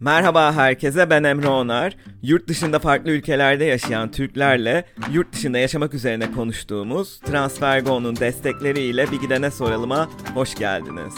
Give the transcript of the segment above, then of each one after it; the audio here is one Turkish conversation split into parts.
Merhaba herkese, ben Emre Onar. Yurt dışında farklı ülkelerde yaşayan Türklerle yurt dışında yaşamak üzerine konuştuğumuz TransferGo'nun destekleriyle Bir Gidene Soralım'a hoş geldiniz.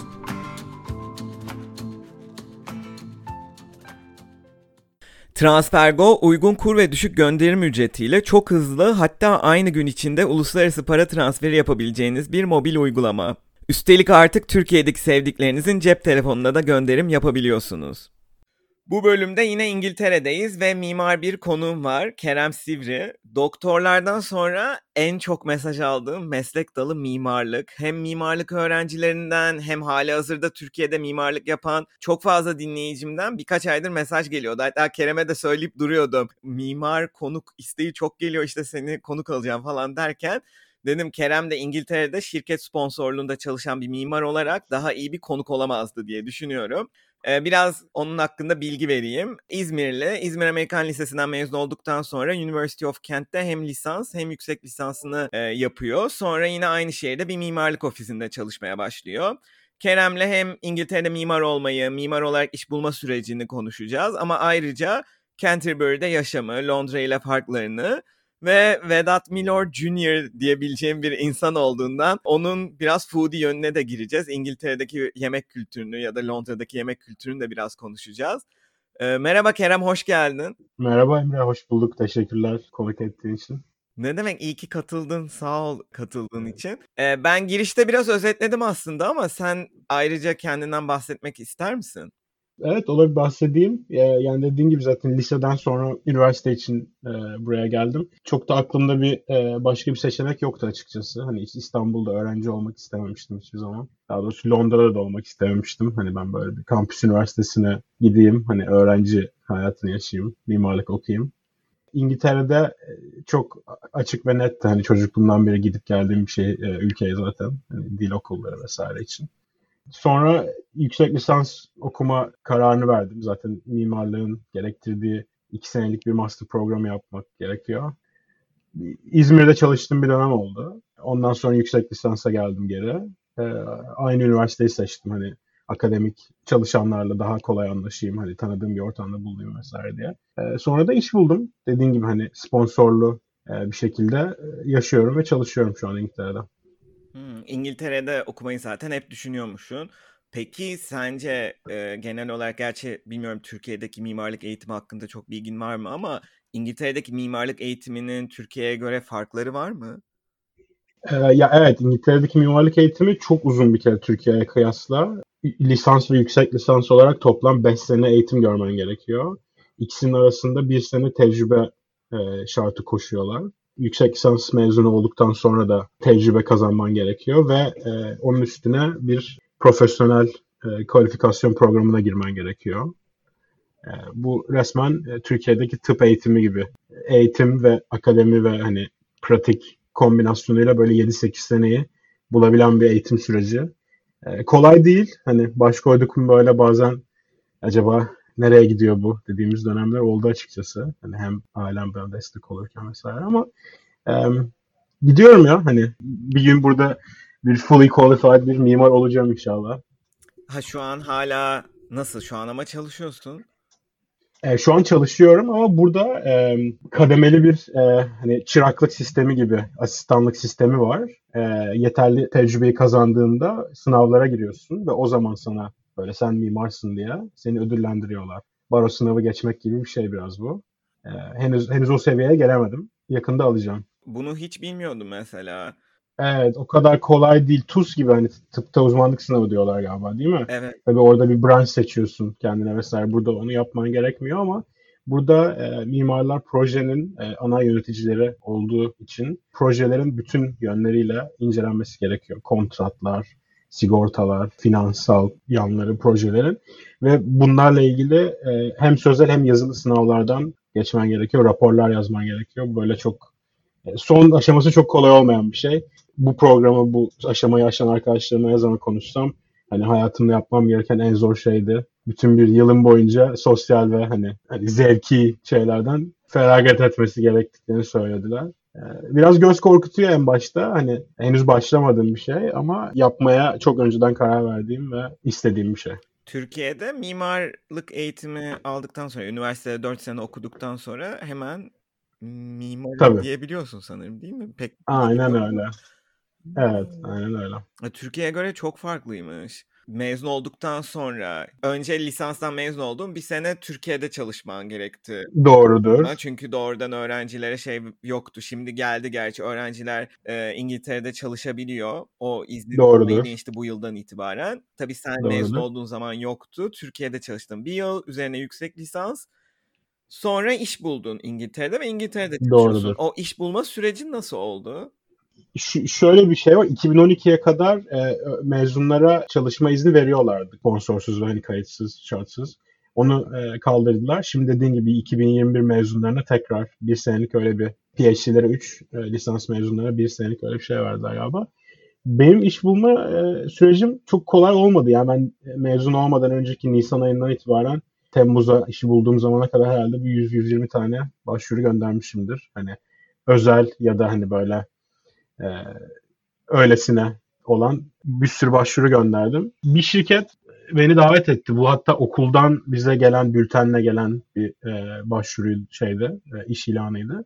TransferGo, uygun kur ve düşük gönderim ücretiyle çok hızlı, hatta aynı gün içinde uluslararası para transferi yapabileceğiniz bir mobil uygulama. Üstelik artık Türkiye'deki sevdiklerinizin cep telefonuna da gönderim yapabiliyorsunuz. Bu bölümde yine İngiltere'deyiz ve mimar bir konuğum var, Kerem Sivri. Doktorlardan sonra en çok mesaj aldığım meslek dalı mimarlık. Hem mimarlık öğrencilerinden hem halihazırda Türkiye'de mimarlık yapan çok fazla dinleyicimden birkaç aydır mesaj geliyordu. Hatta Kerem'e de söyleyip duruyordum. Mimar konuk isteği çok geliyor, işte seni konuk alacağım falan derken. Dedim Kerem de İngiltere'de şirket sponsorluğunda çalışan bir mimar olarak daha iyi bir konuk olamazdı diye düşünüyorum. Biraz onun hakkında bilgi vereyim. İzmirli, İzmir Amerikan Lisesi'nden mezun olduktan sonra University of Kent'te hem lisans hem yüksek lisansını yapıyor. Sonra yine aynı şehirde bir mimarlık ofisinde çalışmaya başlıyor. Kerem'le hem İngiltere'de mimar olmayı, mimar olarak iş bulma sürecini konuşacağız. Ama ayrıca Canterbury'de yaşamı, Londra ile farklarını ve Vedat Milor Jr. diyebileceğim bir insan olduğundan onun biraz foodie yönüne de gireceğiz. İngiltere'deki yemek kültürünü ya da Londra'daki yemek kültürünü de biraz konuşacağız. Merhaba Kerem, hoş geldin. Merhaba Emre, hoş bulduk. Teşekkürler konuk ettiğin için. Ne demek, iyi ki katıldın, sağ ol katıldığın için. Ben girişte biraz özetledim aslında ama sen ayrıca kendinden bahsetmek ister misin? Evet, olabilir bahsedeyim. Yani dediğin gibi zaten liseden sonra üniversite için buraya geldim. Çok da aklımda başka bir seçenek yoktu açıkçası. Hani hiç İstanbul'da öğrenci olmak istememiştim hiçbir zaman. Daha doğrusu Londra'da da olmak istememiştim. Hani ben böyle bir kampüs üniversitesine gideyim, hani öğrenci hayatını yaşayayım, mimarlık okuyayım. İngiltere'de çok açık ve netti. Hani çocukluğumdan beri gidip geldiğim bir ülkeye zaten. Hani dil okulları vesaire için. Sonra yüksek lisans okuma kararını verdim. Zaten mimarlığın gerektirdiği 2 senelik bir master programı yapmak gerekiyor. İzmir'de çalıştığım bir dönem oldu. Ondan sonra yüksek lisansa geldim geri. Ee, Aynı üniversiteyi seçtim. Hani akademik çalışanlarla daha kolay anlaşayım. Hani tanıdığım bir ortamda bulunayım vesaire diye. Sonra da iş buldum. Dediğim gibi hani sponsorlu bir şekilde yaşıyorum ve çalışıyorum şu an İngiltere'de. İngiltere'de okumayı zaten hep düşünüyormuşsun. Peki sence genel olarak, gerçi bilmiyorum Türkiye'deki mimarlık eğitimi hakkında çok bilgin var mı, ama İngiltere'deki mimarlık eğitiminin Türkiye'ye göre farkları var mı? Ya evet, İngiltere'deki mimarlık eğitimi çok uzun bir kere Türkiye'ye kıyasla. Lisans ve yüksek lisans olarak toplam 5 sene eğitim görmen gerekiyor. İkisinin arasında bir sene tecrübe şartı koşuyorlar. Yüksek lisans mezunu olduktan sonra da tecrübe kazanman gerekiyor ve onun üstüne bir profesyonel kualifikasyon programına girmen gerekiyor. Bu resmen Türkiye'deki tıp eğitimi gibi. Eğitim ve akademi ve hani pratik kombinasyonuyla böyle 7-8 seneyi bulabilen bir eğitim süreci. Kolay değil. Hani baş koyduk mu böyle bazen acaba nereye gidiyor bu dediğimiz dönemler oldu açıkçası. Hani hem ailem bana destek olurken vesaire ama e, gidiyorum ya, hani bir gün burada bir fully qualified bir mimar olacağım inşallah. Ha, şu an hala nasıl? Şu an ama çalışıyorsun. Şu an çalışıyorum ama burada kademeli bir hani çıraklık sistemi gibi asistanlık sistemi var. Yeterli tecrübeyi kazandığında sınavlara giriyorsun ve o zaman sana böyle sen mimarsın diye seni ödüllendiriyorlar. Baro sınavı geçmek gibi bir şey biraz bu. Henüz o seviyeye gelemedim. Yakında alacağım. Bunu hiç bilmiyordum mesela. Evet, o kadar kolay değil. TUS gibi, hani tıpta uzmanlık sınavı diyorlar galiba, değil mi? Evet. Tabii orada bir branş seçiyorsun kendine vesaire. Burada onu yapman gerekmiyor ama burada mimarlar projenin ana yöneticileri olduğu için projelerin bütün yönleriyle incelenmesi gerekiyor. Kontratlar, sigortalar, finansal yanları projelerin ve bunlarla ilgili hem sözel hem yazılı sınavlardan geçmen gerekiyor. Raporlar yazman gerekiyor. Böyle çok son aşaması çok kolay olmayan bir şey. Bu programı, bu aşamayı aşan arkadaşlarımla ne zaman konuşsam hani hayatımda yapmam gereken en zor şeydi. Bütün bir yılın boyunca sosyal ve hani zevki şeylerden feragat etmesi gerektiklerini söylediler. Biraz göz korkutuyor en başta. Hani henüz başlamadığım bir şey ama yapmaya çok önceden karar verdiğim ve istediğim bir şey. Türkiye'de mimarlık eğitimi aldıktan sonra, üniversitede 4 sene okuduktan sonra hemen mimarım Tabii. diyebiliyorsun sanırım, değil mi? Pek bilgim Aynen yok öyle. ama. Evet, Hmm. aynen öyle. Türkiye'ye göre çok farklıymış. Mezun olduktan sonra, önce lisanstan mezun oldum, bir sene Türkiye'de çalışman gerekti. Doğrudur. Çünkü doğrudan öğrencilere şey yoktu. Şimdi geldi gerçi, öğrenciler İngiltere'de çalışabiliyor. O izni dolayı Doğrudur. işte bu yıldan itibaren. Tabii sen mezun Doğrudur. olduğun zaman yoktu. Türkiye'de çalıştım. Bir yıl üzerine yüksek lisans. Sonra iş buldun İngiltere'de ve İngiltere'de çalışıyorsun. Doğrudur. O iş bulma süreci nasıl oldu? Şöyle bir şey var. 2012'ye kadar mezunlara çalışma izni veriyorlardı. Sponsorsuz ve hani kayıtsız, şartsız. Onu kaldırdılar. Şimdi dediğin gibi 2021 mezunlarına tekrar bir senelik öyle bir PhD'lere 3, lisans mezunlara bir senelik öyle bir şey verdiler galiba. Benim iş bulma sürecim çok kolay olmadı. Yani ben mezun olmadan önceki Nisan ayından itibaren Temmuz'a işi bulduğum zamana kadar herhalde bir 100-120 tane başvuru göndermişimdir. Hani özel ya da hani böyle e, öylesine olan bir sürü başvuru gönderdim. Bir şirket beni davet etti. Bu hatta okuldan bize gelen, bültenle gelen bir başvuru şeydi, iş ilanıydı.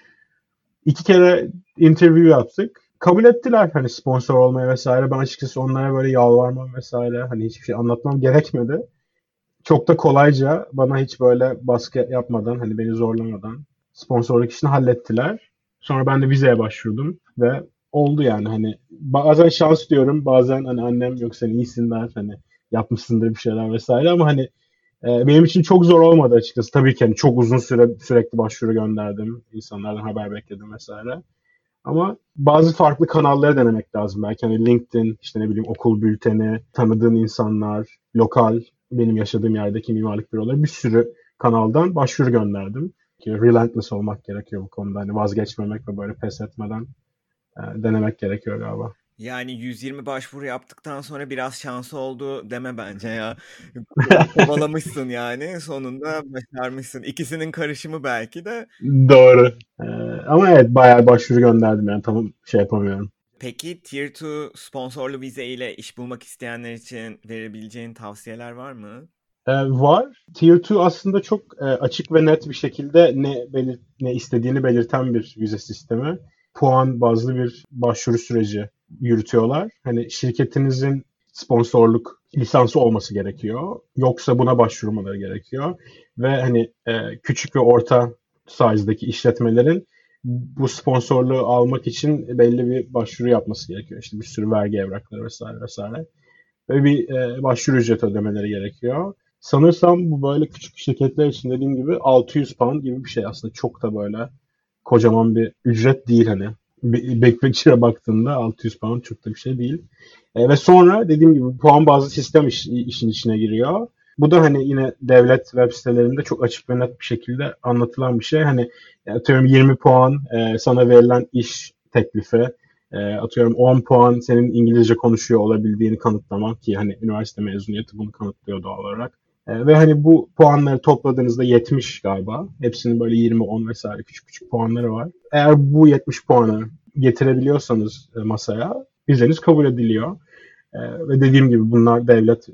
2 kere interview yaptık. Kabul ettiler hani sponsor olmaya vesaire. Ben açıkçası onlara böyle yalvarmam vesaire hani hiçbir şey anlatmam gerekmedi. Çok da kolayca bana hiç böyle baskı yapmadan hani beni zorlamadan sponsorluk işini hallettiler. Sonra ben de vizeye başvurdum ve oldu yani hani bazen şans diyorum bazen hani annem yok sen iyisin der hani yapmışsındır bir şeyler vesaire ama hani benim için çok zor olmadı açıkçası. Tabii ki hani çok uzun süre sürekli başvuru gönderdim. İnsanlardan haber bekledim vesaire. Ama bazı farklı kanalları denemek lazım. Belki hani LinkedIn, işte ne bileyim okul bülteni, tanıdığın insanlar, lokal, benim yaşadığım yerdeki mimarlık büroları bir sürü kanaldan başvuru gönderdim. Ki relentless olmak gerekiyor bu konuda. Hani vazgeçmemek ve böyle pes etmeden denemek gerekiyor galiba. Yani 120 başvuru yaptıktan sonra biraz şansı oldu deme bence ya. Kovalamışsın yani, sonunda başarmışsın. İkisinin karışımı belki de. Doğru. Ee, Ama evet bayağı başvuru gönderdim yani tam şey yapamıyorum. Peki Tier 2 sponsorlu vize ile iş bulmak isteyenler için verebileceğin tavsiyeler var mı? Var. Tier 2 aslında çok açık ve net bir şekilde ne istediğini belirten bir vize sistemi. Puan bazlı bir başvuru süreci yürütüyorlar. Hani şirketinizin sponsorluk lisansı olması gerekiyor. Yoksa buna başvurmaları gerekiyor. Ve hani küçük ve orta size'daki işletmelerin bu sponsorluğu almak için belli bir başvuru yapması gerekiyor. İşte bir sürü vergi evrakları vesaire vesaire. Ve bir başvuru ücreti ödemeleri gerekiyor. Sanırsam bu böyle küçük şirketler için dediğim gibi 600 pound gibi bir şey aslında çok da böyle kocaman bir ücret değil hani. Big Picture'a baktığında 600 pound çok da bir şey değil. Ve sonra dediğim gibi puan bazlı sistem işin içine giriyor. Bu da hani yine devlet web sitelerinde çok açık ve net bir şekilde anlatılan bir şey. Hani atıyorum 20 puan sana verilen iş teklifi, atıyorum 10 puan senin İngilizce konuşuyor olabildiğini kanıtlamak ki hani üniversite mezuniyeti bunu kanıtlıyor doğal olarak. Ve hani bu puanları topladığınızda 70 galiba. Hepsinin böyle 20, 10 vesaire küçük küçük puanları var. Eğer bu 70 puanı getirebiliyorsanız masaya vizeniz kabul ediliyor. Ve dediğim gibi bunlar devlet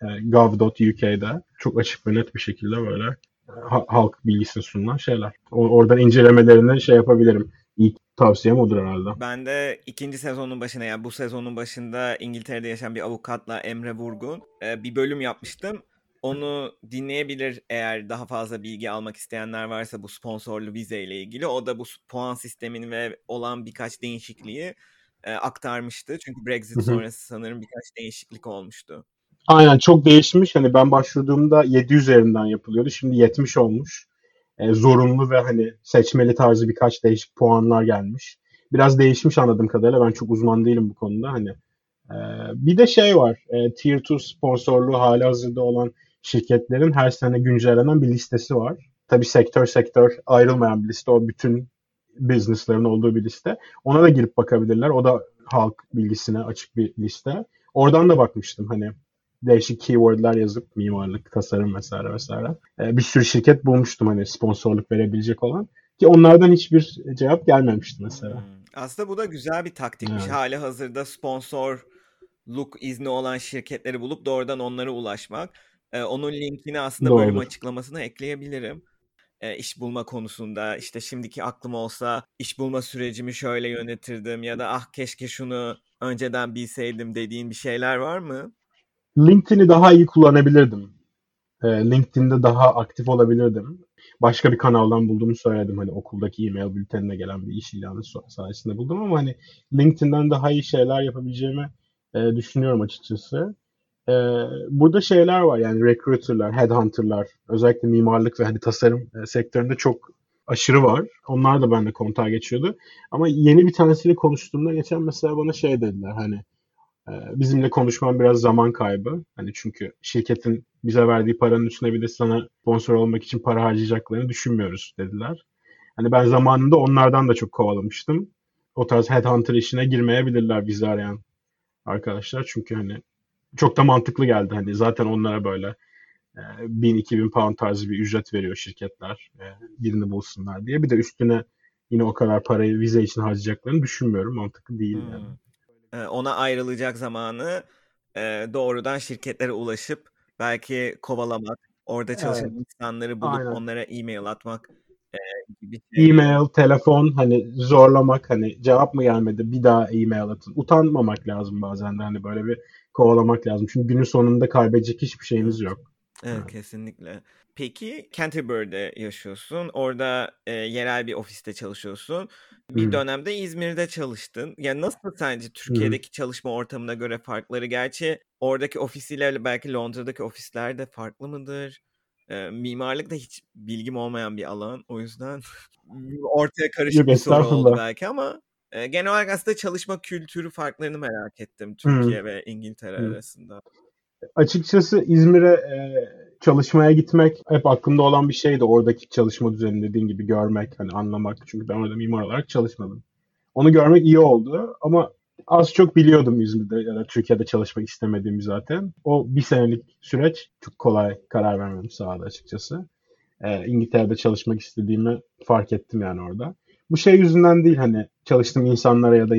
gov.uk'da çok açık ve net bir şekilde böyle halk bilgisine sunulan şeyler. Oradan incelemelerini şey yapabilirim. İlk tavsiyem odur herhalde. Ben de ikinci sezonun başına, yani bu sezonun başında İngiltere'de yaşayan bir avukatla, Emre Vurgun, bir bölüm yapmıştım. Onu dinleyebilir eğer daha fazla bilgi almak isteyenler varsa bu sponsorlu vize ile ilgili. O da bu puan sistemini ve olan birkaç değişikliği aktarmıştı. Çünkü Brexit sonrası sanırım birkaç değişiklik olmuştu. Aynen çok değişmiş. Hani ben başvurduğumda 7 üzerinden yapılıyordu. Şimdi 70 olmuş. Zorunlu ve hani seçmeli tarzı birkaç değişik puanlar gelmiş. Biraz değişmiş anladığım kadarıyla. Ben çok uzman değilim bu konuda. Hani e, bir de şey var. Tier 2 sponsorluğu halihazırda olan şirketlerin her sene güncellenen bir listesi var. Tabii sektör sektör ayrılmayan bir liste. O bütün business'ların olduğu bir liste. Ona da girip bakabilirler. O da halk bilgisine açık bir liste. Oradan da bakmıştım hani değişik keywordler yazıp mimarlık, tasarım vesaire vesaire. Bir sürü şirket bulmuştum hani sponsorluk verebilecek olan. Ki onlardan hiçbir cevap gelmemişti mesela. Aslında bu da güzel bir taktikmiş. Evet. Hali hazırda sponsorluk izni olan şirketleri bulup doğrudan onlara ulaşmak. Onun linkini aslında bölüm Doğrudur. açıklamasına ekleyebilirim. İş bulma konusunda işte şimdiki aklım olsa iş bulma sürecimi şöyle yönetirdim ya da ah keşke şunu önceden bilseydim dediğin bir şeyler var mı? LinkedIn'i daha iyi kullanabilirdim. LinkedIn'de daha aktif olabilirdim. Başka bir kanaldan bulduğumu söyledim. Hani okuldaki e-mail bültenine gelen bir iş ilanı sayesinde buldum ama hani LinkedIn'den daha iyi şeyler yapabileceğimi düşünüyorum açıkçası. E, Burada şeyler var yani recruiter'lar, headhunter'lar, özellikle mimarlık ve hani tasarım sektöründe çok aşırı var. Onlar da benimle kontağa geçiyordu. Ama yeni bir tanesiyle konuştuğumda geçen mesela bana şey dediler hani bizimle konuşman biraz zaman kaybı. Hani çünkü şirketin bize verdiği paranın üstüne bir de sana sponsor olmak için para harcayacaklarını düşünmüyoruz dediler. Hani ben zamanında onlardan da çok kovalamıştım. O tarz headhunter işine girmeyebilirler bizi arayan arkadaşlar. Çünkü hani çok da mantıklı geldi. Hani zaten onlara böyle 1000-2000 pound tarzı bir ücret veriyor şirketler. Birini bulsunlar diye. Bir de üstüne yine o kadar parayı vize için harcayacaklarını düşünmüyorum. Mantıklı değil yani. Hmm. Ona ayrılacak zamanı doğrudan şirketlere ulaşıp belki kovalamak, orada çalışan Evet, insanları bulup aynen. onlara e-mail atmak e, gibi şeyleri. E-mail, telefon hani zorlamak hani cevap mı gelmedi bir daha e-mail atın. Utanmamak lazım bazen de hani böyle bir kovalamak lazım. Çünkü günün sonunda kaybedecek hiçbir şeyiniz Evet. yok. Evet, Yani. kesinlikle. Peki Canterbury'de yaşıyorsun. Orada yerel bir ofiste çalışıyorsun. Bir Hı dönemde İzmir'de çalıştın. Ya nasıl sence hı. Türkiye'deki çalışma ortamına göre farkları? Gerçi oradaki ofisiyle belki Londra'daki ofisler de farklı mıdır? Mimarlık da hiç bilgim olmayan bir alan. O yüzden ortaya Yok karışık bir soru oldu estağfurullah. belki ama genel olarak aslında çalışma kültürü farklarını merak ettim Hı Türkiye ve İngiltere hı. arasında. Açıkçası İzmir'e çalışmaya gitmek hep aklımda olan bir şeydi. Oradaki çalışma düzenini dediğin gibi görmek, hani anlamak. Çünkü ben orada mimar olarak çalışmadım. Onu görmek iyi oldu ama az çok biliyordum İzmir'de ya da Türkiye'de çalışmak istemediğimi zaten. O bir senelik süreç çok kolay karar vermemi sağladı açıkçası. İngiltere'de çalışmak istediğimi fark ettim yani orada. Bu şey yüzünden değil hani çalıştığım insanlara ya da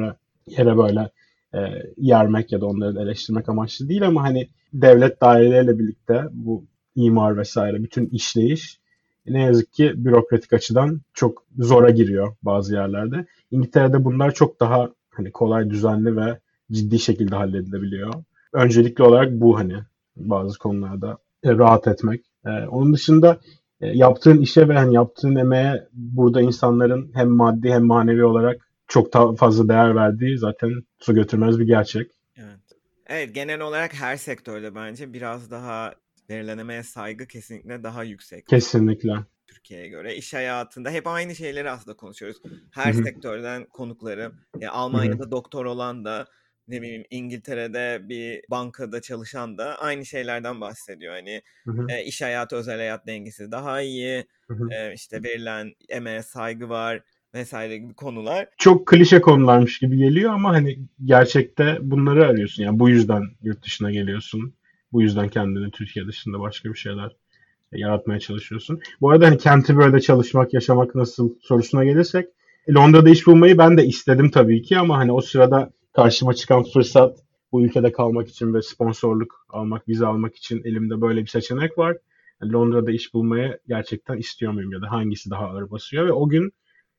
yere böyle e, yermek ya da onları eleştirmek amaçlı değil ama hani devlet daireleriyle birlikte bu imar vesaire bütün işleyiş ne yazık ki bürokratik açıdan çok zora giriyor bazı yerlerde. İngiltere'de bunlar çok daha hani kolay, düzenli ve ciddi şekilde halledilebiliyor. Öncelikli olarak bu hani bazı konularda rahat etmek. Onun dışında yaptığın işe ve hani yaptığın emeğe burada insanların hem maddi hem manevi olarak çok daha fazla değer verdiği zaten su götürmez bir gerçek. Evet. Evet, genel olarak her sektörde bence biraz daha verilen emeğe saygı kesinlikle daha yüksek Kesinlikle. Türkiye'ye göre. İş hayatında hep aynı şeyleri aslında konuşuyoruz. Hı Her hı, sektörden konuklarım, hı hı, Almanya'da doktor olan da, ne bileyim İngiltere'de bir bankada çalışan da aynı şeylerden bahsediyor. Hani hı hı, iş hayatı özel hayat dengesi daha iyi, hı hı. işte verilen emeğe saygı var vesaire gibi konular. Çok klişe konularmış gibi geliyor ama hani gerçekte bunları arıyorsun. Yani bu yüzden yurt dışına geliyorsun. Bu yüzden kendini Türkiye dışında başka bir şeyler yaratmaya çalışıyorsun. Bu arada hani Canterbury'de çalışmak, yaşamak nasıl sorusuna gelirsek Londra'da iş bulmayı ben de istedim tabii ki ama hani o sırada karşıma çıkan fırsat bu ülkede kalmak için ve sponsorluk almak, vize almak için elimde böyle bir seçenek var. Yani Londra'da iş bulmayı gerçekten istiyor muyum ya da hangisi daha ağır basıyor ve o gün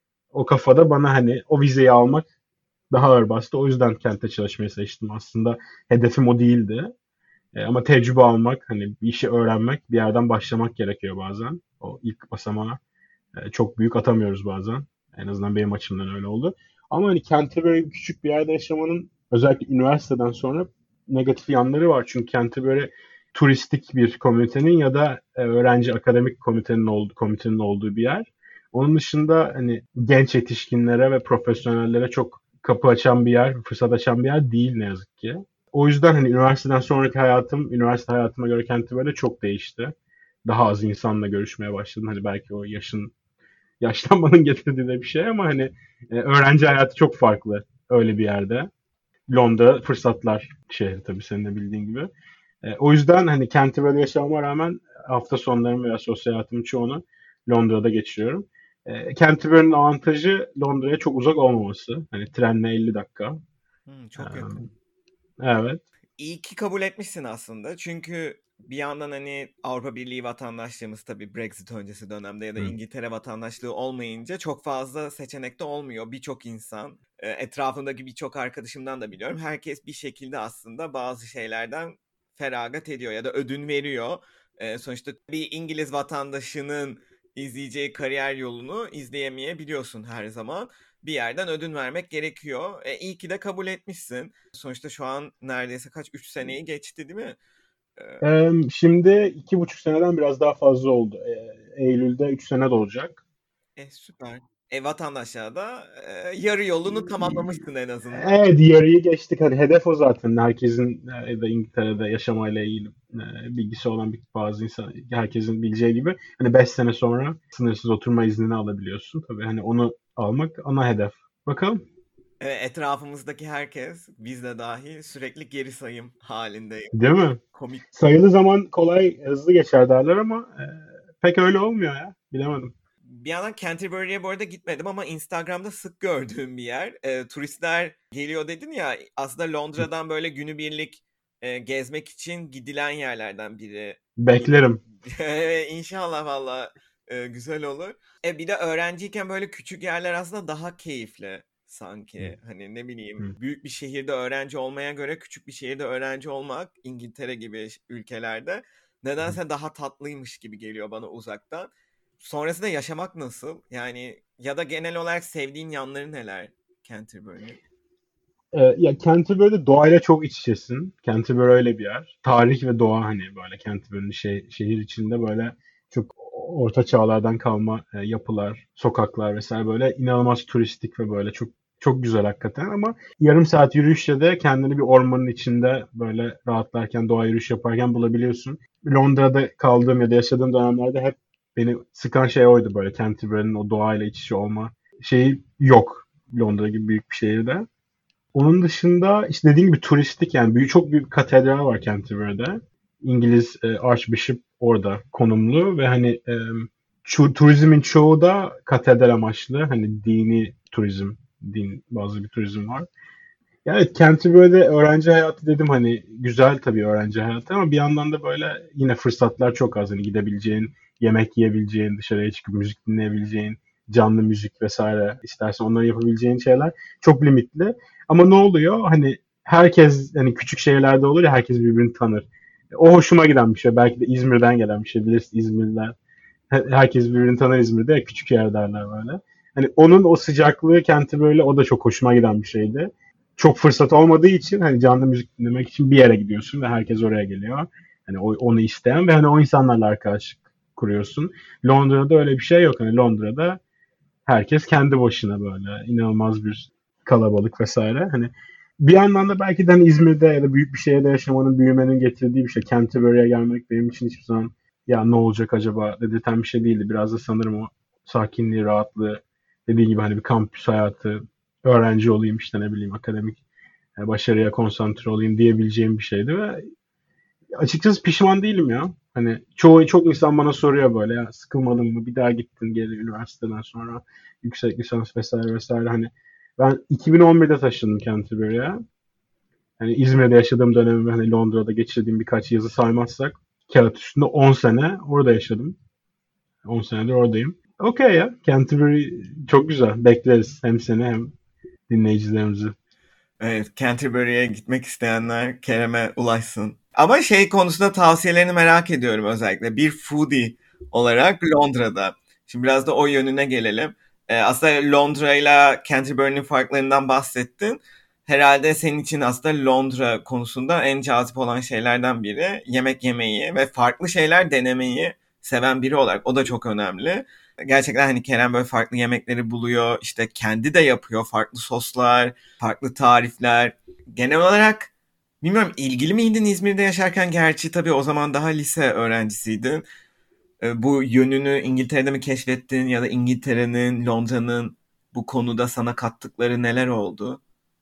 o kafada bana hani o vizeyi almak daha ağır bastı. O yüzden Kent'te çalışmayı seçtim. Aslında hedefim o değildi. Ama tecrübe almak, hani bir işi öğrenmek, bir yerden başlamak gerekiyor bazen. O ilk basamağı çok büyük atamıyoruz bazen. En azından benim açımdan öyle oldu. Ama hani Canterbury küçük bir yerde yaşamanın özellikle üniversiteden sonra negatif yanları var. Çünkü Canterbury turistik bir komünitenin ya da öğrenci akademik komitenin olduğu bir yer. Onun dışında hani genç yetişkinlere ve profesyonellere çok kapı açan bir yer, fırsat açan bir yer değil ne yazık ki. O yüzden hani üniversiteden sonraki hayatım, üniversite hayatıma göre Canterbury'de çok değişti. Daha az insanla görüşmeye başladım. Hani belki o yaşlanmanın getirdiği de bir şey ama hani öğrenci hayatı çok farklı öyle bir yerde. Londra fırsatlar şehri tabii senin de bildiğin gibi. O yüzden hani Canterbury'de yaşamama rağmen hafta sonlarımı veya sosyal hayatımın çoğunu Londra'da geçiriyorum. Canterbury'nin avantajı Londra'ya çok uzak olmaması. Hani trenle 50 dakika. Hmm, E, çok yakın. Evet. İyi ki kabul etmişsin aslında. Çünkü bir yandan hani Avrupa Birliği vatandaşlığımız tabii Brexit öncesi dönemde ya da Hı. İngiltere vatandaşlığı olmayınca çok fazla seçenekte olmuyor. Birçok insan, etrafımdaki birçok arkadaşımdan da biliyorum. Herkes bir şekilde aslında bazı şeylerden feragat ediyor ya da ödün veriyor. Sonuçta bir İngiliz vatandaşının izleyeceği kariyer yolunu izleyemeyebiliyorsun her zaman. Bir yerden ödün vermek gerekiyor. İyi ki de kabul etmişsin. Sonuçta şu an neredeyse kaç 3 seneyi geçti değil mi? Ee, Şimdi 2,5 seneden biraz daha fazla oldu. Eylül'de 3 sene dolacak. süper. Vatandaşlığa da yarı yolunu tamamlamışsın en azından. Evet, yarıyı geçtik. Hani hedef o zaten. Herkesin ya da İngiltere'de yaşamayla ilgili bilgisi olan bazı insan, herkesin bileceği gibi hani 5 sene sonra sınırsız oturma iznini alabiliyorsun. Tabii hani onu almak ana hedef. Bakalım. Etrafımızdaki herkes, biz de dahil sürekli geri sayım halinde. Değil mi? Komik. Sayılı zaman kolay, hızlı geçer derler ama pek öyle olmuyor ya. Bilemedim. Bir yandan Canterbury'e bu arada gitmedim ama Instagram'da sık gördüğüm bir yer. Turistler geliyor dedin ya, aslında Londra'dan böyle günübirlik gezmek için gidilen yerlerden biri. Beklerim. İnşallah valla güzel olur. Bir de öğrenciyken böyle küçük yerler aslında daha keyifli sanki. Hani ne bileyim, büyük bir şehirde öğrenci olmaya göre küçük bir şehirde öğrenci olmak İngiltere gibi ülkelerde nedense daha tatlıymış gibi geliyor bana uzaktan. Sonrasında yaşamak nasıl? Yani ya da genel olarak sevdiğin yanları neler Canterbury'nin? Ya Canterbury'de doğayla çok iç içesin. Canterbury öyle bir yer. Tarih ve doğa hani böyle Canterbury'nin şehir içinde böyle çok orta çağlardan kalma yapılar, sokaklar vesaire böyle inanılmaz turistik ve böyle çok çok güzel hakikaten ama yarım saat yürüyüşle de kendini bir ormanın içinde böyle rahatlarken, doğa yürüyüş yaparken bulabiliyorsun. Londra'da kaldığım ya da yaşadığım dönemlerde hep beni sıkan şey oydu böyle Canterbury'nin o doğayla iç içe olma şeyi yok Londra gibi büyük bir şehirde. Onun dışında işte dediğim gibi turistik yani çok büyük bir katedral var Canterbury'de. İngiliz Archbishop orada konumlu ve hani turizmin çoğu da katedral amaçlı. Hani dini turizm, din bazı bir turizm var. Ya evet Canterbury'de öğrenci hayatı dedim hani güzel tabii öğrenci hayatı ama bir yandan da böyle yine fırsatlar çok az. Hani gidebileceğin, yemek yiyebileceğin, dışarıya çıkıp müzik dinleyebileceğin, canlı müzik vesaire istersen onları yapabileceğin şeyler çok limitli. Ama ne oluyor? Hani herkes hani küçük şehirlerde olur ya herkes birbirini tanır. O hoşuma giden bir şey. Belki de İzmir'den gelen bir şey. Bilirsin İzmirliler. Herkes birbirini tanır İzmir'de. Ya, küçük yer derler böyle. Hani onun o sıcaklığı kenti böyle o da çok hoşuma giden bir şeydi. Çok fırsat olmadığı için hani canlı müzik dinlemek için bir yere gidiyorsun ve herkes oraya geliyor. Hani onu isteyen ve hani o insanlarla arkadaşlık kuruyorsun. Londra'da öyle bir şey yok. Hani Londra'da herkes kendi başına böyle inanılmaz bir kalabalık vesaire. Hani bir yandan da belki de hani İzmir'de ya da büyük bir şehirde yaşamanın, büyümenin getirdiği bir şey. Canterbury'e gelmek benim için hiçbir zaman ya ne olacak acaba dedirten bir şey değildi. Biraz da sanırım o sakinliği, rahatlığı, dediğim gibi hani bir kampüs hayatı, öğrenci olayım işte ne bileyim akademik başarıya konsantre olayım diyebileceğim bir şeydi ve açıkçası pişman değilim ya. Hani çok insan bana soruyor böyle ya sıkılmadın mı bir daha gittin geri üniversiteden sonra yüksek lisans vesaire vesaire hani ben 2011'de taşındım Canterbury'e. Hani İzmir'de yaşadığım dönemimi hani Londra'da geçirdiğim birkaç yazı saymazsak kağıt üstünde 10 sene orada yaşadım. 10 senedir oradayım. Okey ya. Canterbury çok güzel. Bekleriz hem seni hem dinleyicilerimizi. Evet, Canterbury'e gitmek isteyenler Kerem'e ulaşsın. Ama şey konusunda tavsiyelerini merak ediyorum özellikle. Bir foodie olarak Londra'da. Şimdi biraz da o yönüne gelelim. Aslında Londra ile Canterbury'nin farklarından bahsettin. Herhalde senin için aslında Londra konusunda en cazip olan şeylerden biri yemek yemeyi ve farklı şeyler denemeyi seven biri olarak. O da çok önemli. Gerçekten hani Kerem böyle farklı yemekleri buluyor. İşte kendi de yapıyor farklı soslar, farklı tarifler. Genel olarak bilmiyorum, ilgili miydin İzmir'de yaşarken? Gerçi tabii o zaman daha lise öğrencisiydin. Bu yönünü İngiltere'de mi keşfettin ya da İngiltere'nin, Londra'nın bu konuda sana kattıkları neler oldu?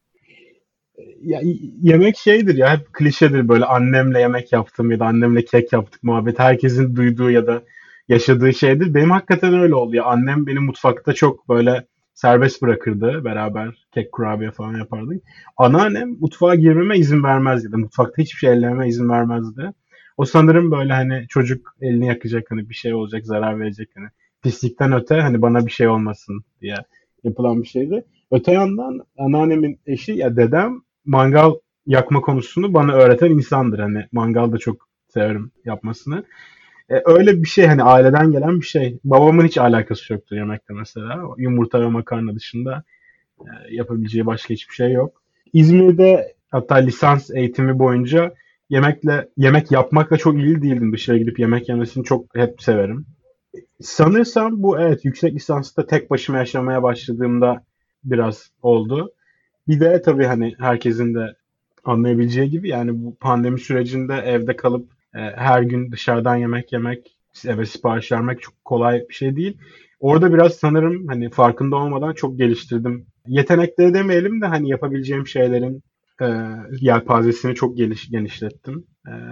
Ya, yemek şeydir ya hep klişedir böyle annemle yemek yaptım ya da annemle kek yaptık muhabbet. Herkesin duyduğu ya da yaşadığı şeydir. Benim hakikaten öyle oldu ya. Annem benim mutfakta çok böyle serbest bırakırdı. Beraber kek kurabiye falan yapardık. Anneannem mutfağa girmeme izin vermezdi. Mutfakta hiçbir şey ellememe izin vermezdi. O sanırım böyle hani çocuk elini yakacak, hani bir şey olacak, zarar verecek, hani pislikten öte hani bana bir şey olmasın diye yapılan bir şeydi. Öte yandan anneannemin eşi ya dedem mangal yakma konusunu bana öğreten insandır. Hani mangal da çok severim yapmasını. Öyle bir şey, hani aileden gelen bir şey. Babamın hiç alakası yoktu yemekte mesela. Yumurta ve makarna dışında yapabileceği başka hiçbir şey yok. İzmir'de hatta lisans eğitimi boyunca yemek yapmakla çok ilgili değildim. Dışarı gidip yemek yemesini çok hep severim. Sanırsam bu, evet, yüksek lisansta tek başıma yaşamaya başladığımda biraz oldu. Bir de tabii hani herkesin de anlayabileceği gibi, yani bu pandemi sürecinde evde kalıp her gün dışarıdan yemek yemek, eve sipariş vermek çok kolay bir şey değil. Orada biraz sanırım hani farkında olmadan çok geliştirdim. Yetenekleri demeyelim de hani yapabileceğim şeylerin e, yelpazesini çok genişlettim.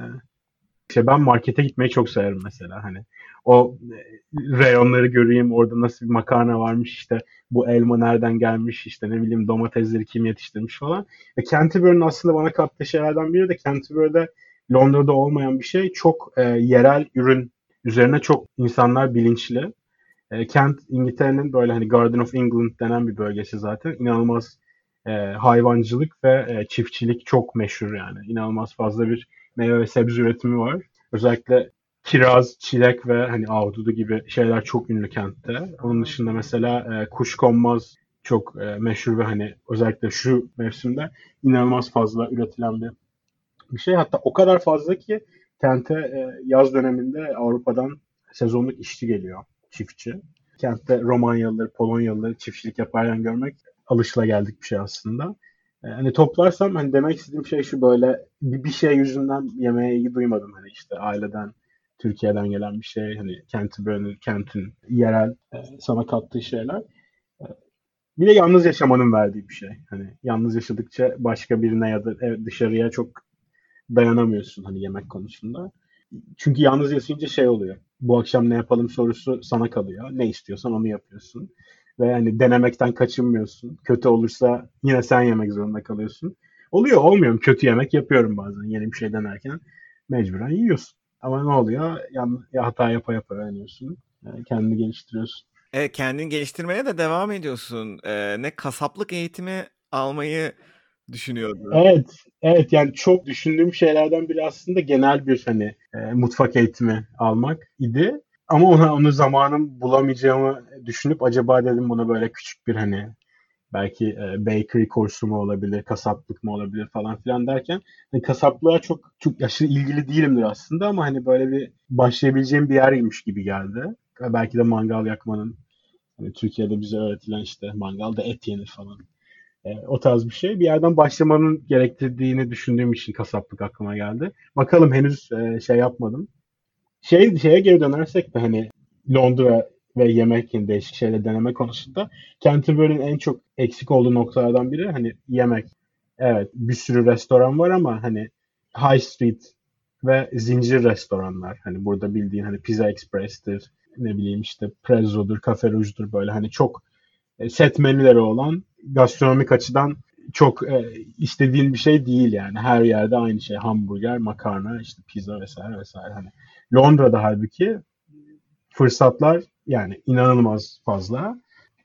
İşte ben markete gitmeyi çok severim mesela, hani o reyonları göreyim, orada nasıl bir makarna varmış, işte bu elma nereden gelmiş, işte ne bileyim domatesleri kim yetiştirmiş falan. Ve Canterbury'nin aslında bana kattığı şeylerden biri de Canterbury'de Londra'da olmayan bir şey, çok yerel ürün üzerine çok insanlar bilinçli. Kent İngiltere'nin böyle hani Garden of England denen bir bölgesi zaten. İnanılmaz hayvancılık ve çiftçilik çok meşhur yani. İnanılmaz fazla bir meyve ve sebze üretimi var. Özellikle kiraz, çilek ve hani ahududu gibi şeyler çok ünlü kentte. Onun dışında mesela kuşkonmaz çok meşhur ve hani özellikle şu mevsimde inanılmaz fazla üretilen bir şey. Hatta o kadar fazla ki kente yaz döneminde Avrupa'dan sezonluk işçi geliyor, çiftçi. Kentte Romanyalıları, Polonyalıları çiftçilik yaparken görmek alışılageldik bir şey aslında. Hani toplarsam hani demek istediğim şey şu: böyle bir şey yüzünden yemeğe ilgi duymadım. Hani işte aileden, Türkiye'den gelen bir şey, hani kentin yerel sana kattığı şeyler. E, Bir de yalnız yaşamanın verdiği bir şey. Hani yalnız yaşadıkça başka birine ya da dışarıya çok dayanamıyorsun hani yemek konusunda. Çünkü yalnız yaşayınca şey oluyor: bu akşam ne yapalım sorusu sana kalıyor. Ne istiyorsan onu yapıyorsun. Ve yani denemekten kaçınmıyorsun. Kötü olursa yine sen yemek zorunda kalıyorsun. Oluyor, olmuyor mu? Kötü yemek yapıyorum bazen yeni bir şey denerken. Mecburen yiyorsun. Ama ne oluyor? Ya hata yapa yapa öğreniyorsun. Yani kendini geliştiriyorsun. Kendini geliştirmeye de devam ediyorsun. Ne kasaplık eğitimi almayı düşünüyordun? Evet, evet, yani çok düşündüğüm şeylerden biri aslında genel bir hani mutfak eğitimi almak idi. Ama onu zamanım bulamayacağımı düşünüp acaba dedim buna böyle küçük bir hani belki bakery kursu mu olabilir, kasaplık mı olabilir falan filan derken hani kasaplığa çok aşırı ilgili değilimdir aslında, ama hani böyle bir başlayabileceğim bir yermiş gibi geldi. Belki de mangal yakmanın, hani Türkiye'de bize öğretilen işte mangalda et yenir falan. O tarz bir şey. Bir yerden başlamanın gerektirdiğini düşündüğüm için kasaplık aklıma geldi. Bakalım, henüz şey yapmadım. Şeye geri dönersek de hani Londra ve yemek, yani değişik şeyler deneme konusunda Canterbury'nin en çok eksik olduğu noktalardan biri hani yemek. Evet, bir sürü restoran var ama hani High Street ve zincir restoranlar. Hani burada bildiğin hani Pizza Express'tir, ne bileyim işte Prezzo'dur, Cafe Rouge'dur, böyle hani çok set menüleri olan, gastronomik açıdan çok istediğin bir şey değil yani. Her yerde aynı şey: hamburger, makarna, işte pizza vesaire vesaire. Hani Londra'da halbuki fırsatlar yani inanılmaz fazla.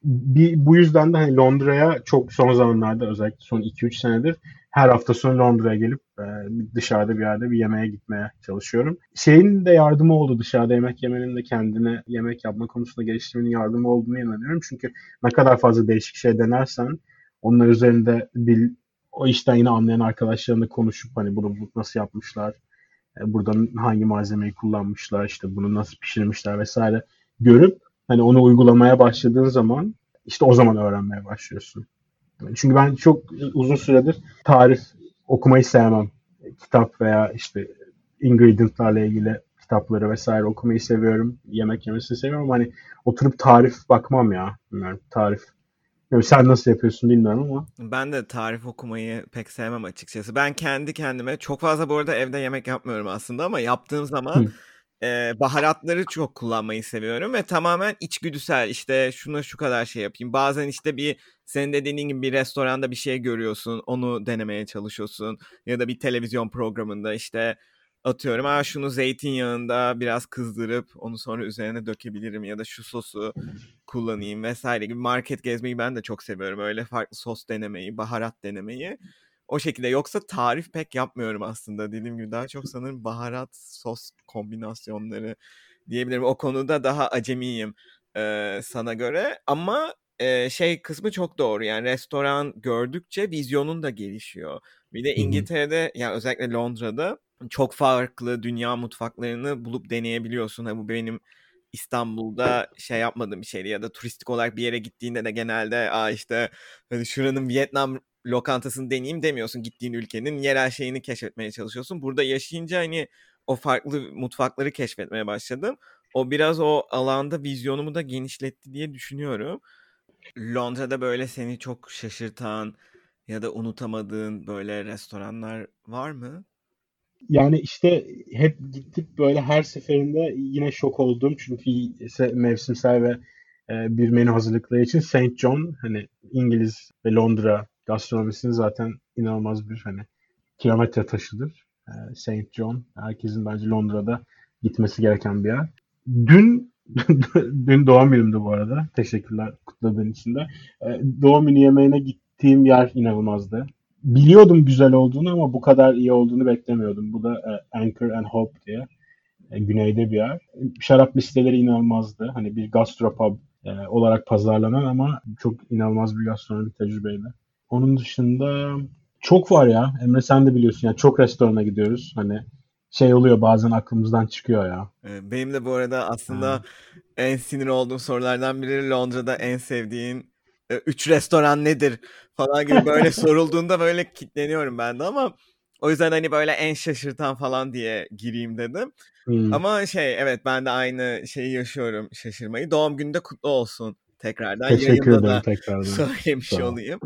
Bu yüzden de hani Londra'ya çok son zamanlarda, özellikle son 2-3 senedir her hafta sonu Londra'ya gelip dışarıda bir yerde bir yemeğe gitmeye çalışıyorum. Şeyin de yardımı oldu, dışarıda yemek yemenin de kendine yemek yapma konusunda geliştirmenin yardımı olduğunu inanıyorum. Çünkü ne kadar fazla değişik şey denersen onlar üzerinde o işten yine anlayan arkadaşlarınla konuşup hani bunu nasıl yapmışlar, buradan hangi malzemeyi kullanmışlar, işte bunu nasıl pişirmişler vesaire görüp hani onu uygulamaya başladığın zaman işte o zaman öğrenmeye başlıyorsun. Çünkü ben çok uzun süredir tarif okumayı sevmem. Kitap veya işte ingredientlarla ilgili kitapları vesaire okumayı seviyorum. Yemek yemesini seviyorum ama hani oturup tarif bakmam ya. Bilmiyorum, tarif. Yani sen nasıl yapıyorsun bilmiyorum ama. Ben de tarif okumayı pek sevmem açıkçası. Ben kendi kendime çok fazla bu arada evde yemek yapmıyorum aslında ama yaptığım zaman Hı. baharatları çok kullanmayı seviyorum ve tamamen içgüdüsel, işte şuna şu kadar şey yapayım. Bazen işte senin de dediğin gibi bir restoranda bir şey görüyorsun, onu denemeye çalışıyorsun ya da bir televizyon programında işte atıyorum şunu zeytinyağında biraz kızdırıp onu sonra üzerine dökebilirim ya da şu sosu kullanayım vesaire gibi. Market gezmeyi ben de çok seviyorum, öyle farklı sos denemeyi, baharat denemeyi. O şekilde. Yoksa tarif pek yapmıyorum aslında. Dediğim gibi daha çok sanırım baharat, sos kombinasyonları diyebilirim. O konuda daha acemiyim sana göre. Ama şey kısmı çok doğru. Yani restoran gördükçe vizyonun da gelişiyor. Bir de Hı hı. İngiltere'de, yani özellikle Londra'da çok farklı dünya mutfaklarını bulup deneyebiliyorsun. Bu benim İstanbul'da şey yapmadığım bir şeydi ya da turistik olarak bir yere gittiğinde de genelde işte hani şuranın Vietnam lokantasını deneyeyim demiyorsun. Gittiğin ülkenin yerel şeyini keşfetmeye çalışıyorsun. Burada yaşayınca hani o farklı mutfakları keşfetmeye başladım. O biraz o alanda vizyonumu da genişletti diye düşünüyorum. Londra'da böyle seni çok şaşırtan ya da unutamadığın böyle restoranlar var mı? Yani işte hep gittik böyle her seferinde yine şok oldum çünkü mevsimsel ve bir menü hazırlıkları için Saint John, hani İngiliz ve Londra gastronomisinin zaten inanılmaz bir hani kilometre taşıdır. Saint John herkesin bence Londra'da gitmesi gereken bir yer. Dün dün doğum günümdü bu arada. Teşekkürler kutladığın için de. Doğum günü yemeğine gittiğim yer inanılmazdı. Biliyordum güzel olduğunu ama bu kadar iyi olduğunu beklemiyordum. Bu da Anchor and Hope diye güneyde bir yer. Şarap listeleri inanılmazdı. Hani bir gastropub olarak pazarlanan ama çok inanılmaz bir gastronomik tecrübeydi. Onun dışında çok var ya. Emre sen de biliyorsun ya, çok restorana gidiyoruz. Hani şey oluyor, bazen aklımızdan çıkıyor ya. Benim de bu arada aslında Ee, en sinir olduğum sorulardan biri Londra'da en sevdiğin 3 restoran nedir falan gibi böyle sorulduğunda böyle kitleniyorum ben de, ama o yüzden hani böyle en şaşırtan falan diye gireyim dedim. hmm. Ama evet, ben de aynı şeyi yaşıyorum, şaşırmayı. Doğum günü de kutlu olsun tekrardan, Teşekkür yayında ederim da tekrardan. söylemiş Sağ ol. olayım.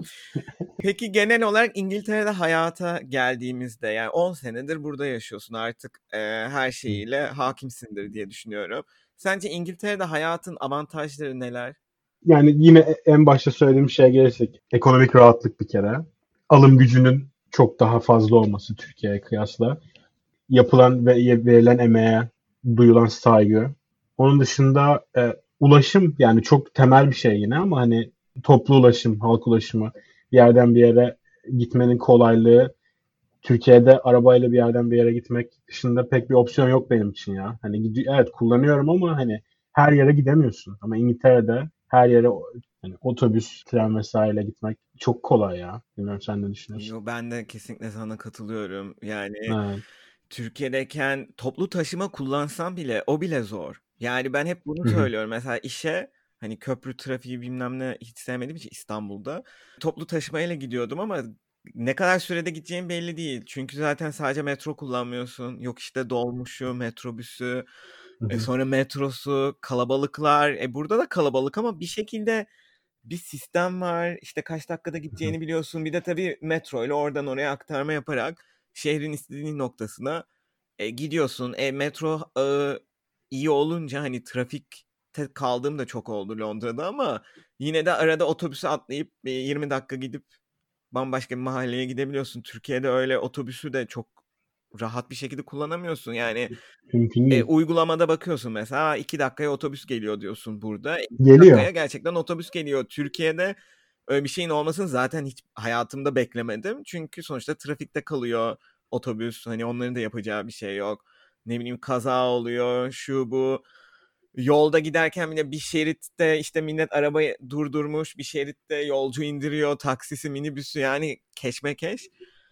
Peki genel olarak İngiltere'de hayata geldiğimizde, yani 10 senedir burada yaşıyorsun artık, her şeyiyle hakimsindir diye düşünüyorum. Sence İngiltere'de hayatın avantajları neler? Yani yine en başta söylediğim şeye gelirsek, ekonomik rahatlık bir kere. Alım gücünün çok daha fazla olması Türkiye'ye kıyasla. Yapılan ve verilen emeğe duyulan saygı. Onun dışında ulaşım, yani çok temel bir şey yine ama hani toplu ulaşım, halk ulaşımı, bir yerden bir yere gitmenin kolaylığı. Türkiye'de arabayla bir yerden bir yere gitmek dışında pek bir opsiyon yok benim için ya. Hani evet kullanıyorum ama hani her yere gidemiyorsun. Ama İngiltere'de her yere hani otobüs, tren vesaireyle gitmek çok kolay ya. Bilmiyorum sen ne düşünüyorsun? Yo, ben de kesinlikle sana katılıyorum. Yani Evet. Türkiye'deyken toplu taşıma kullansam bile o bile zor. Yani ben hep bunu Hı hı. söylüyorum. Mesela işe hani köprü trafiği bilmem ne hiç sevmediğim için İstanbul'da toplu taşımayla gidiyordum ama ne kadar sürede gideceğim belli değil. Çünkü zaten sadece metro kullanmıyorsun. Yok işte dolmuşu, metrobüsü, Hı hı. sonra metrosu, kalabalıklar. Burada da kalabalık ama bir şekilde bir sistem var. İşte kaç dakikada Hı hı. gideceğini biliyorsun. Bir de tabii metro ile oradan oraya aktarma yaparak şehrin istediğin noktasına gidiyorsun. Metro ağı iyi olunca hani trafikte kaldığım da çok oldu Londra'da, ama yine de arada otobüse atlayıp 20 dakika gidip bambaşka bir mahalleye gidebiliyorsun. Türkiye'de öyle otobüsü de çok rahat bir şekilde kullanamıyorsun. Yani Mümkün değil. uygulamada bakıyorsun mesela 2 dakikaya otobüs geliyor diyorsun burada. 2 Geliyor. dakikaya gerçekten otobüs geliyor. Türkiye'de öyle bir şeyin olmasını zaten hiç hayatımda beklemedim. Çünkü sonuçta trafikte kalıyor otobüs. Hani onların da yapacağı bir şey yok. Ne bileyim, kaza oluyor, şu bu. Yolda giderken bile bir şeritte işte millet arabayı durdurmuş, bir şeritte yolcu indiriyor, taksisi, minibüsü, yani keşmekeş.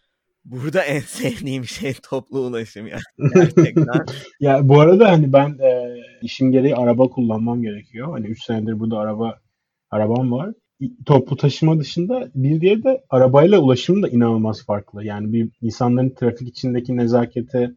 Burada en sevdiğim şey toplu ulaşım yani gerçekten. Ya bu arada hani ben işim gereği araba kullanmam gerekiyor. Hani 3 senedir burada arabam var. Toplu taşıma dışında bir diğeri de arabayla ulaşım da inanılmaz farklı. Yani bir insanların trafik içindeki nezaketi,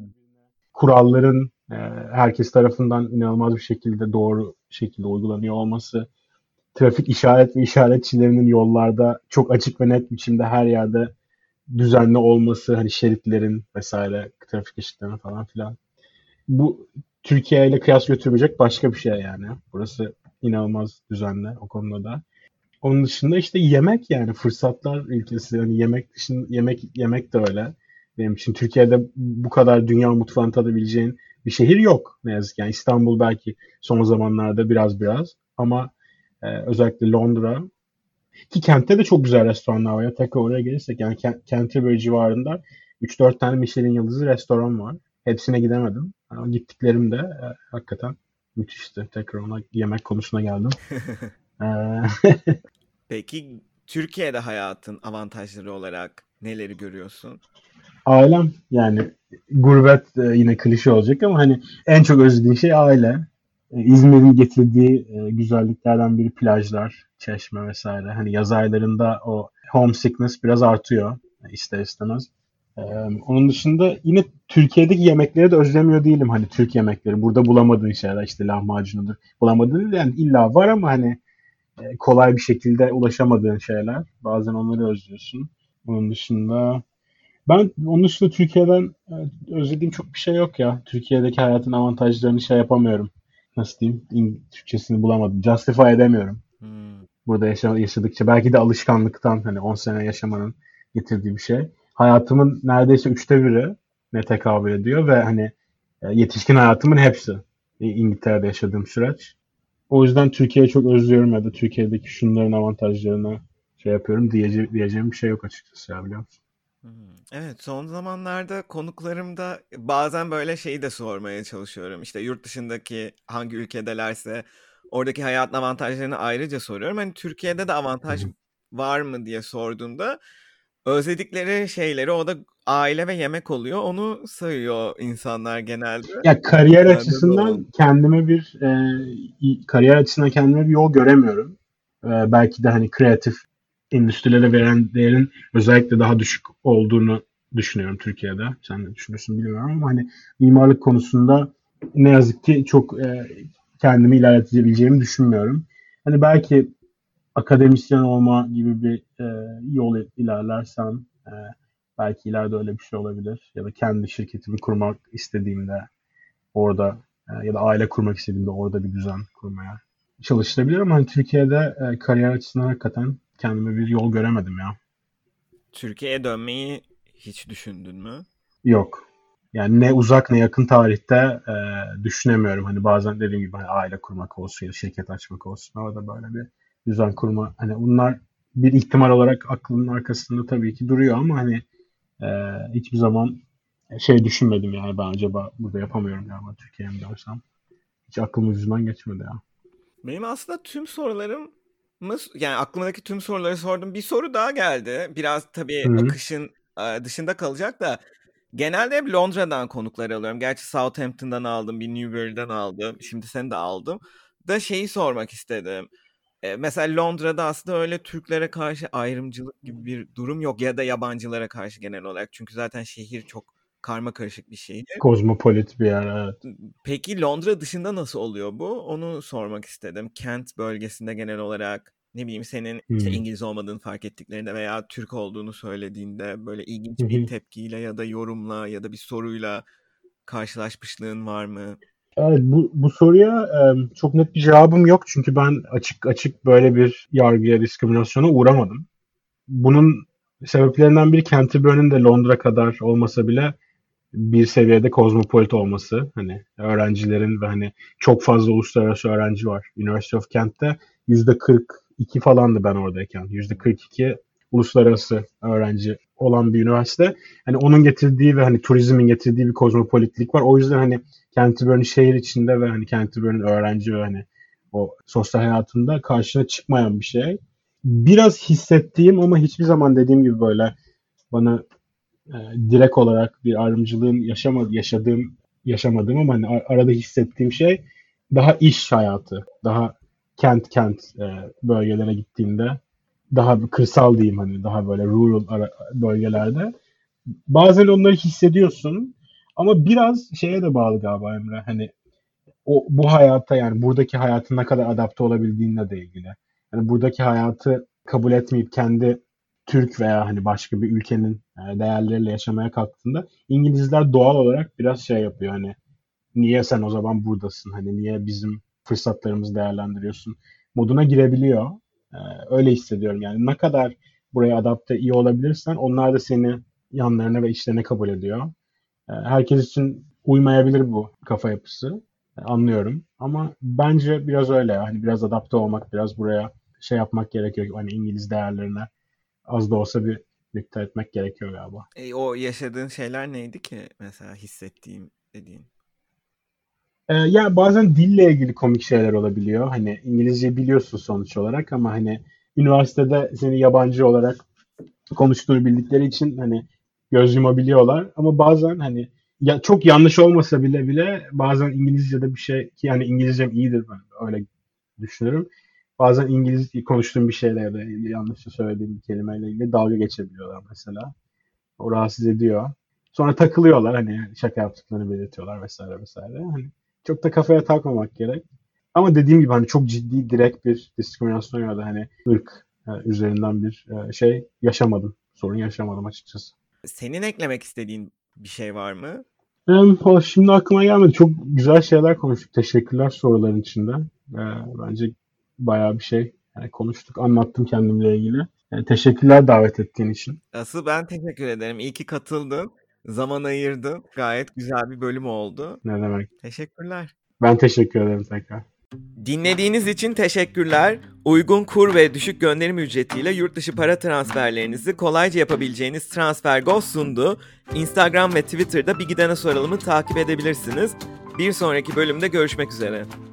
kuralların herkes tarafından inanılmaz bir şekilde doğru şekilde uygulanıyor olması, trafik işaret ve işaretçilerinin yollarda çok açık ve net biçimde her yerde düzenli olması, hani şeritlerin vesaire, trafik ışıklarının falan filan. Bu Türkiye ile kıyas götürmeyecek başka bir şey yani. Burası inanılmaz düzenli o konuda da. Onun dışında işte yemek yani fırsatlar ülkesi. Yani yemek dışında yemek de öyle. Benim için Türkiye'de bu kadar dünya mutfağını tadabileceğin bir şehir yok ne yazık ki. Yani İstanbul belki son zamanlarda biraz ama özellikle Londra ki kentte de çok güzel restoranlar var. Ya tekrar oraya gelirsek yani Canterbury civarında 3-4 tane Michelin yıldızı restoran var. Hepsine gidemedim. Ama gittiklerim de hakikaten müthişti. Tekrar ona yemek konusuna geldim. E, Peki Türkiye'de hayatın avantajları olarak neleri görüyorsun? Ailem yani gurbet yine klişe olacak ama hani en çok özlediğim şey aile. İzmir'in getirdiği güzelliklerden biri plajlar, çeşme vesaire. Hani yaz aylarında o homesickness biraz artıyor ister istemez. E, Onun dışında yine Türkiye'deki yemekleri de özlemiyor değilim. Hani Türk yemekleri. Burada bulamadığın şeyler işte lahmacunudur. Bulamadığın yani illa var ama hani kolay bir şekilde ulaşamadığın şeyler. Bazen onları özlüyorsun. Onun dışında Türkiye'den özlediğim çok bir şey yok ya. Türkiye'deki hayatın avantajlarını şey yapamıyorum. Nasıl diyeyim? Türkçesini bulamadım. Justify edemiyorum. Hmm. Burada yaşadıkça. Belki de alışkanlıktan hani 10 sene yaşamanın getirdiği bir şey. Hayatımın neredeyse 1/3 ne tekabül ediyor ve hani yetişkin hayatımın hepsi İngiltere'de yaşadığım süreç. O yüzden Türkiye'yi çok özlüyorum ya da Türkiye'deki şunların avantajlarına şey yapıyorum diyeceğim bir şey yok açıkçası ya biliyor musun? Hmm. Evet, son zamanlarda konuklarımda bazen böyle şeyi de sormaya çalışıyorum. İşte yurt dışındaki hangi ülkedelerse oradaki hayatın avantajlarını ayrıca soruyorum. Hani Türkiye'de de Hı avantaj hı. var mı diye sorduğumda özledikleri şeyleri o da aile ve yemek oluyor. Onu sayıyor insanlar genelde. Ya kariyer Bende de açısından oldu. kariyer açısından kendime bir yol göremiyorum. Belki de hani kreatif endüstrilere veren değerin özellikle daha düşük olduğunu düşünüyorum Türkiye'de. Sen ne düşünüyorsun bilmiyorum ama hani mimarlık konusunda ne yazık ki çok kendimi ilerletebileceğimi düşünmüyorum. Hani belki akademisyen olma gibi bir yol ilerlersem belki ileride öyle bir şey olabilir. Ya da kendi şirketimi kurmak istediğimde orada ya da aile kurmak istediğimde orada bir düzen kurmaya çalışılabilir ama hani Türkiye'de kariyer açısından hakikaten kendime bir yol göremedim ya. Türkiye'ye dönmeyi hiç düşündün mü? Yok. Yani ne uzak ne yakın tarihte düşünemiyorum. Hani bazen dediğim gibi hani aile kurmak olsun ya da şirket açmak olsun. Orada böyle bir düzen kurma. Hani bunlar bir ihtimal olarak aklımın arkasında tabii ki duruyor ama hani e, hiçbir zaman şey düşünmedim yani ben acaba burada yapamıyorum ya ama Türkiye'ye mi dönsem. Hiç aklımın ucundan geçmedi ya. Benim aslında tüm sorularım yani aklımdaki tüm soruları sordum. Bir soru daha geldi. Biraz tabii Hı hı. akışın dışında kalacak da genelde hep Londra'dan konuklar alıyorum. Gerçi Southampton'dan aldım, bir Newbury'den aldım. Şimdi seni de aldım. Da şeyi sormak istedim. Mesela Londra'da aslında öyle Türklere karşı ayrımcılık gibi bir durum yok ya da yabancılara karşı genel olarak. Çünkü zaten şehir çok karma karışık bir şehir. Kozmopolit bir yer evet. Peki Londra dışında nasıl oluyor bu? Onu sormak istedim. Kent bölgesinde genel olarak ne bileyim senin işte Hı. İngiliz olmadığını fark ettiklerinde veya Türk olduğunu söylediğinde böyle Hı ilginç bir hı. tepkiyle ya da yorumla ya da bir soruyla karşılaşmışlığın var mı? Evet, bu soruya çok net bir cevabım yok çünkü ben açık açık böyle bir yargıya, diskriminasyona uğramadım. Bunun sebeplerinden biri Canterbury'nin de Londra kadar olmasa bile bir seviyede kozmopolit olması. Hani öğrencilerin ve hani çok fazla uluslararası öğrenci var. University of Kent'te %42 falandı ben oradayken. %42 uluslararası öğrenci olan bir üniversite. Hani onun getirdiği ve hani turizmin getirdiği bir kozmopolitlik var. O yüzden hani Canterbury'nin şehir içinde ve hani Canterbury'nin öğrenci ve hani o sosyal hayatında karşına çıkmayan bir şey. Biraz hissettiğim ama hiçbir zaman dediğim gibi böyle bana e, direkt olarak bir ayrımcılığın yaşamadığım ama hani arada hissettiğim şey daha iş hayatı, daha kent bölgelere gittiğinde daha kırsal diyeyim hani daha böyle rural bölgelerde bazen onları hissediyorsun ama biraz şeye de bağlı galiba Emre hani bu hayata yani buradaki hayatın ne kadar adapte olabildiğinle de ilgili. Yani buradaki hayatı kabul etmeyip kendi Türk veya hani başka bir ülkenin değerleriyle yaşamaya kalktığında İngilizler doğal olarak biraz şey yapıyor hani niye sen o zaman buradasın? Hani niye bizim fırsatlarımızı değerlendiriyorsun? Moduna girebiliyor. Ee, Öyle hissediyorum yani. Ne kadar buraya adapte iyi olabilirsen onlar da seni yanlarına ve işlerine kabul ediyor. Herkes için uymayabilir bu kafa yapısı. Anlıyorum. Ama bence biraz öyle. Hani biraz adapte olmak, biraz buraya şey yapmak gerekiyor. Hani İngiliz değerlerine az da olsa bir dikkat etmek gerekiyor galiba. O yaşadığın şeyler neydi ki mesela hissettiğim dediğin? Ya bazen dille ilgili komik şeyler olabiliyor. Hani İngilizce biliyorsun sonuç olarak ama hani üniversitede seni yabancı olarak konuştuğunu bildikleri için hani göz yumabiliyorlar. Ama bazen hani ya çok yanlış olmasa bile bazen İngilizce'de bir şey ki yani İngilizcem iyidir, ben öyle düşünürüm. Bazen İngiliz konuştuğum bir şeyle ya da yanlış söylediğim bir kelimeyle ilgili dalga geçebiliyorlar mesela. O rahatsız ediyor. Sonra takılıyorlar, hani şaka yaptıklarını belirtiyorlar vesaire vesaire. Hani çok da kafaya takmamak gerek. Ama dediğim gibi hani çok ciddi direkt bir diskriminasyon ya da hani ırk üzerinden bir şey yaşamadım. Sorun yaşamadım açıkçası. Senin eklemek istediğin bir şey var mı? Şimdi aklıma gelmedi. Çok güzel şeyler konuştuk. Teşekkürler soruların içinde. Bence bayağı bir şey yani konuştuk. Anlattım kendimle ilgili. Yani teşekkürler davet ettiğin için. Asıl ben teşekkür ederim. İyi ki katıldın. Zaman ayırdın. Gayet güzel bir bölüm oldu. Ne demek. Teşekkürler. Ben teşekkür ederim tekrar. Dinlediğiniz için teşekkürler. Uygun kur ve düşük gönderim ücretiyle yurt dışı para transferlerinizi kolayca yapabileceğiniz TransferGo sundu. Instagram ve Twitter'da Bir Gidene Soralım'ı takip edebilirsiniz. Bir sonraki bölümde görüşmek üzere.